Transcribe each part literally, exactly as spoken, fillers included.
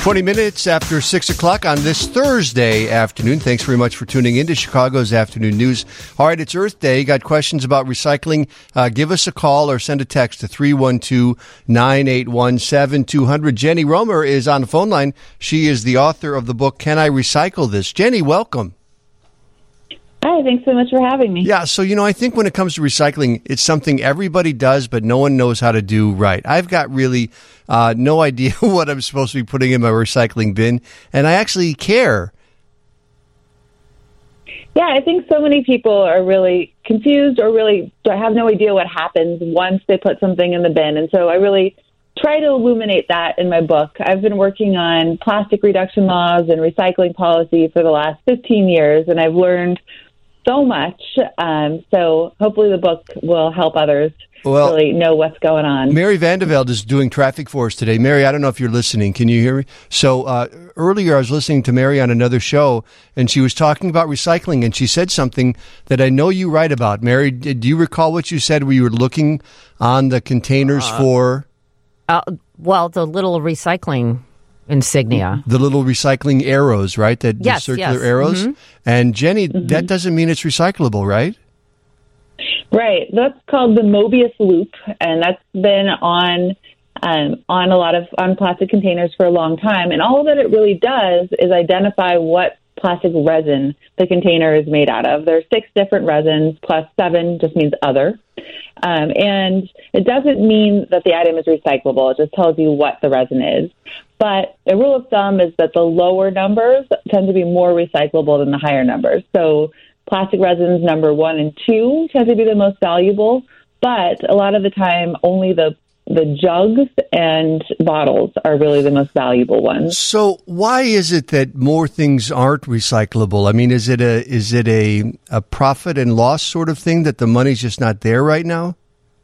twenty minutes after six o'clock on this Thursday afternoon. Thanks very much for tuning in to Chicago's Afternoon News. All right, it's Earth Day. Got questions about recycling? Uh, give us a call or send a text to three one two, nine eight one, seven two zero zero. Jenny Romer is on the phone line. She is the author of the book, Can I Recycle This? Jenny, welcome. Hi, thanks so much for having me. Yeah, so, you know, I think when it comes to recycling, it's something everybody does, but no one knows how to do right. I've got really uh, no idea what I'm supposed to be putting in my recycling bin, and I actually care. Yeah, I think so many people are really confused or really have no idea what happens once they put something in the bin. And so I really try to illuminate that in my book. I've been working on plastic reduction laws and recycling policy for the last fifteen years, and I've learned so much. Um, so hopefully the book will help others well, really know what's going on. Mary Vandeveld is doing traffic for us today. Mary, I don't know if you're listening. Can you hear me? So uh, earlier I was listening to Mary on another show, and she was talking about recycling, and she said something that I know you write about. Mary, do you recall what you said where you were looking on the containers uh, for? Uh, well, the little recycling insignia. The little recycling arrows, right? That the yes, circular yes. arrows. Mm-hmm. And Jenny, mm-hmm. that doesn't mean it's recyclable, right? Right. That's called the Mobius loop, and that's been on um, on a lot of on plastic containers for a long time. And all that it really does is identify what plastic resin the container is made out of. There are six different resins, plus seven just means other. Um, and it doesn't mean that the item is recyclable. It just tells you what the resin is. But a rule of thumb is that the lower numbers tend to be more recyclable than the higher numbers. So plastic resins number one and two tend to be the most valuable, but a lot of the time only the the jugs and bottles are really the most valuable ones. So why is it that more things aren't recyclable? I mean, is it a is it a, a profit and loss sort of thing that the money's just not there right now?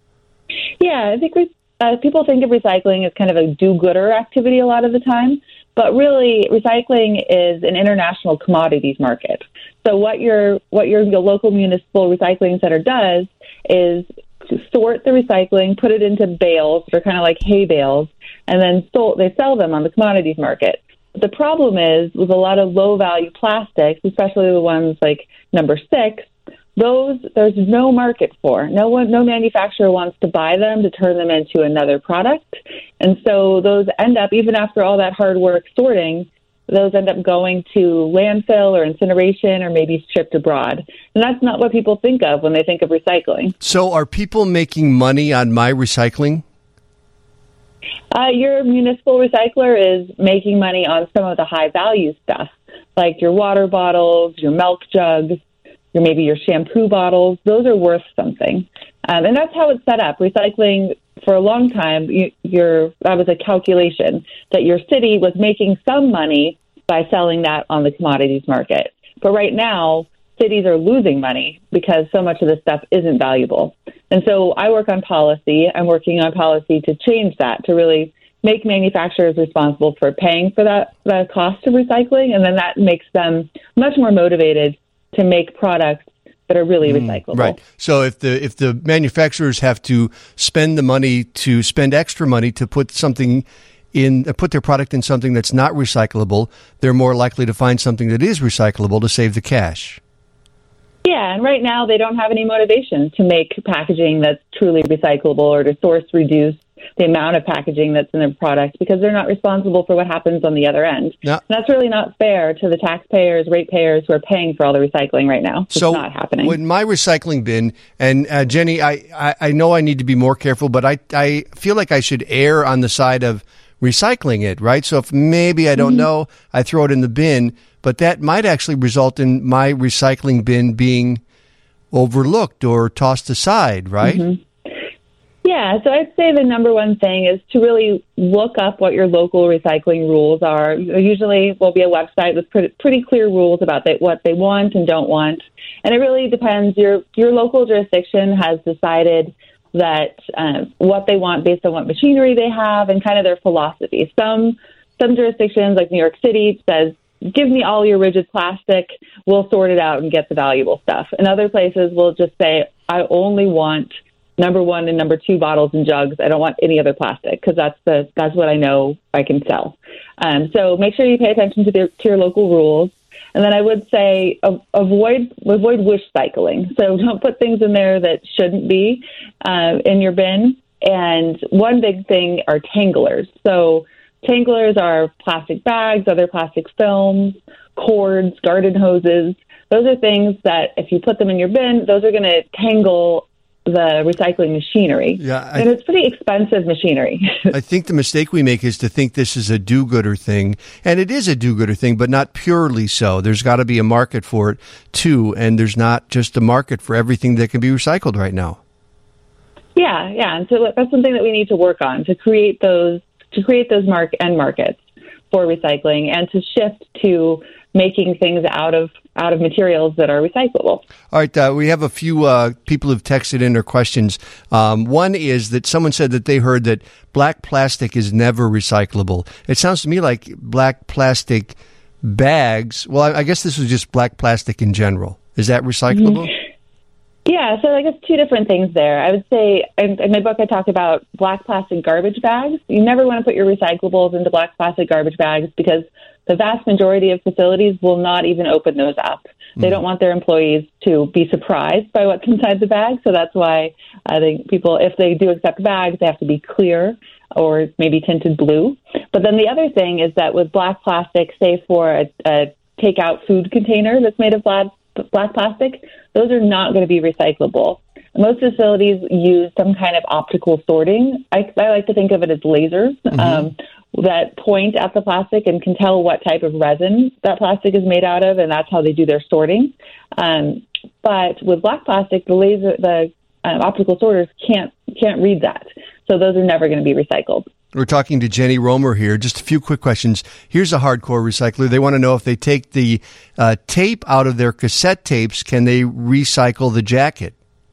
Yeah, I think we, uh, people think of recycling as kind of a do-gooder activity a lot of the time, but really recycling is an international commodities market. So what your what your, your local municipal recycling center does is to sort the recycling, put it into bales, they're kind of like hay bales, and then sold, they sell them on the commodities market. But the problem is with a lot of low-value plastics, especially the ones like number six, those there's no market for. No one, no manufacturer wants to buy them to turn them into another product. And so those end up, even after all that hard work sorting, those end up going to landfill or incineration or maybe shipped abroad. And that's not what people think of when they think of recycling. So are people making money on my recycling? Uh, your municipal recycler is making money on some of the high-value stuff, like your water bottles, your milk jugs, your maybe your shampoo bottles. Those are worth something. Um, and that's how it's set up. Recycling, for a long time, you, your, that was a calculation that your city was making some money by selling that on the commodities market. But right now, cities are losing money because so much of this stuff isn't valuable. And so I work on policy. I'm working on policy to change that, to really make manufacturers responsible for paying for that, the cost of recycling, and then that makes them much more motivated to make products that are really recyclable. Mm, right. So if the if the manufacturers have to spend the money to spend extra money to put something in, uh, put their product in something that's not recyclable, they're more likely to find something that is recyclable to save the cash. Yeah, and right now they don't have any motivation to make packaging that's truly recyclable or to source reduce the amount of packaging that's in their product because they're not responsible for what happens on the other end. No. And that's really not fair to the taxpayers, ratepayers who are paying for all the recycling right now. It's so not happening. With my recycling bin, and uh, Jenny, I, I, I know I need to be more careful, but I, I feel like I should err on the side of recycling it, right? So if maybe I don't mm-hmm. know, I throw it in the bin, but that might actually result in my recycling bin being overlooked or tossed aside, right? Mm-hmm. Yeah, so I'd say the number one thing is to really look up what your local recycling rules are. Usually will be a website with pretty, pretty clear rules about they, what they want and don't want. And it really depends. Your your local jurisdiction has decided that um, what they want based on what machinery they have and kind of their philosophy. Some some jurisdictions, like New York City, says, give me all your rigid plastic, we'll sort it out and get the valuable stuff. And other places will just say, I only want number one and number two bottles and jugs. I don't want any other plastic because that's the that's what I know I can sell. Um, so make sure you pay attention to, the, to your local rules. And then I would say uh, avoid avoid wish cycling. So don't put things in there that shouldn't be uh, in your bin. And one big thing are tanglers. So tanglers are plastic bags, other plastic films, cords, garden hoses. Those are things that if you put them in your bin, those are going to tangle the recycling machinery. Yeah, I, and it's pretty expensive machinery. I think the mistake we make is to think this is a do-gooder thing. And it is a do-gooder thing, but not purely so. There's got to be a market for it, too. And there's not just a market for everything that can be recycled right now. Yeah, yeah. And so that's something that we need to work on, to create those to create those mark end markets for recycling and to shift to making things out of out of materials that are recyclable. All right, uh, we have a few uh, people who've texted in their questions. Um, one is that someone said that they heard that black plastic is never recyclable. It sounds to me like black plastic bags. Well, I, I guess this was just black plastic in general. Is that recyclable? Mm-hmm. Yeah, so I guess two different things there. I would say in, in my book I talk about black plastic garbage bags. You never want to put your recyclables into black plastic garbage bags because the vast majority of facilities will not even open those up. Mm. They don't want their employees to be surprised by what's inside the bag. So that's why I think people, if they do accept bags, they have to be clear or maybe tinted blue. But then the other thing is that with black plastic, say for a, a takeout food container that's made of black, black plastic, those are not going to be recyclable. Most facilities use some kind of optical sorting. I, I like to think of it as lasers. Mm-hmm. Um, that point at the plastic and can tell what type of resin that plastic is made out of, and that's how they do their sorting. Um, but with black plastic, the laser, the um, optical sorters can't can't read that, so those are never going to be recycled. We're talking to Jenny Romer here. Just a few quick questions. Here's a hardcore recycler. They want to know if they take the uh, tape out of their cassette tapes, can they recycle the jacket?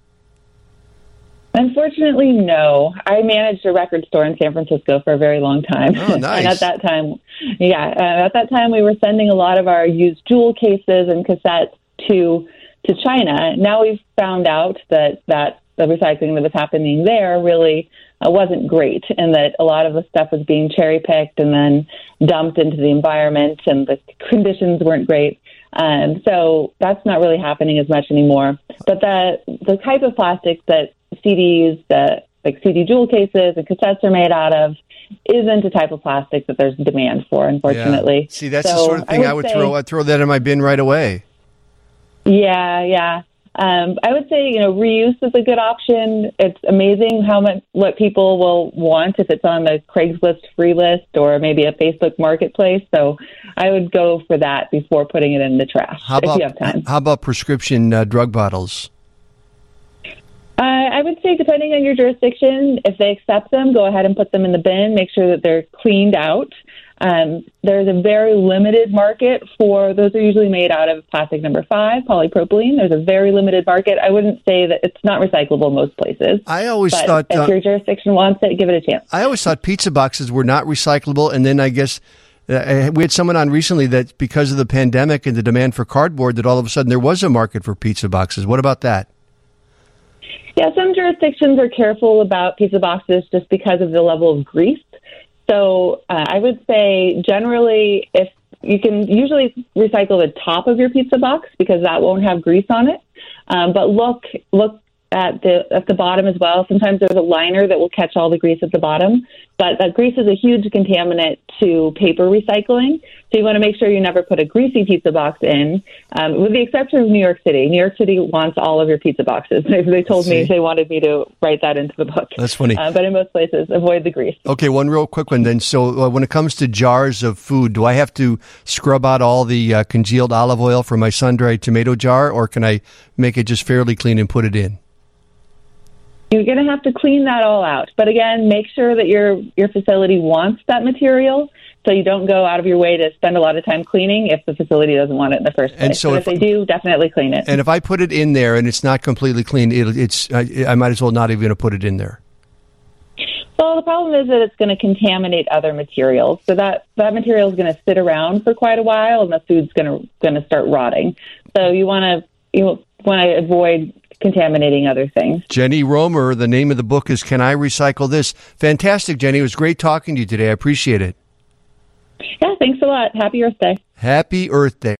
Unfortunately, no. I managed a record store in San Francisco for a very long time. Oh, nice. And at that time, yeah, uh, at that time we were sending a lot of our used jewel cases and cassettes to to China. Now we've found out that, that the recycling that was happening there really uh, wasn't great, and that a lot of the stuff was being cherry-picked and then dumped into the environment, and the conditions weren't great. Um, so that's not really happening as much anymore. But the the type of plastic that C Ds, uh, like C D jewel cases and cassettes are made out of, isn't a type of plastic that there's demand for, unfortunately. Yeah. See, that's so the sort of thing I would, I would say, throw. I'd throw that in my bin right away. Yeah, yeah. Um, I would say, you know, reuse is a good option. It's amazing how much what people will want if it's on the Craigslist free list or maybe a Facebook marketplace. So I would go for that before putting it in the trash how about, if you have time. How about prescription uh, drug bottles? Uh, I would say, depending on your jurisdiction, if they accept them, go ahead and put them in the bin. Make sure that they're cleaned out. Um, there's a very limited market for those. Are usually made out of plastic number five, polypropylene. There's a very limited market. I wouldn't say that it's not recyclable most places. I always but thought if uh, your jurisdiction wants it, give it a chance. I always thought pizza boxes were not recyclable, and then I guess uh, we had someone on recently that because of the pandemic and the demand for cardboard, that all of a sudden there was a market for pizza boxes. What about that? Yeah, some jurisdictions are careful about pizza boxes just because of the level of grease. So uh, I would say generally if you can usually recycle the top of your pizza box because that won't have grease on it. Um, but look look at the at the bottom as well. Sometimes there's a liner that will catch all the grease at the bottom. But that grease is a huge contaminant to paper recycling. So you want to make sure you never put a greasy pizza box in, um, with the exception of New York City. New York City wants all of your pizza boxes. They, they told me they wanted me to write that into the book. That's funny. Uh, but in most places, avoid the grease. Okay, one real quick one then. So uh, when it comes to jars of food, do I have to scrub out all the uh, congealed olive oil from my sun-dried tomato jar, or can I make it just fairly clean and put it in? You're going to have to clean that all out. But again, make sure that your your facility wants that material, so you don't go out of your way to spend a lot of time cleaning if the facility doesn't want it in the first place. And so but if, if they do, definitely clean it. And if I put it in there and it's not completely clean, it, it's I, I might as well not even put it in there. Well, the problem is that it's going to contaminate other materials. So that, that material is going to sit around for quite a while, and the food's going to going to start rotting. So you want to you want to avoid contaminating other things. Jenny Romer, the name of the book is Can I Recycle This? Fantastic, Jenny. It was great talking to you today. I appreciate it. Yeah, thanks a lot. Happy Earth Day. Happy Earth Day.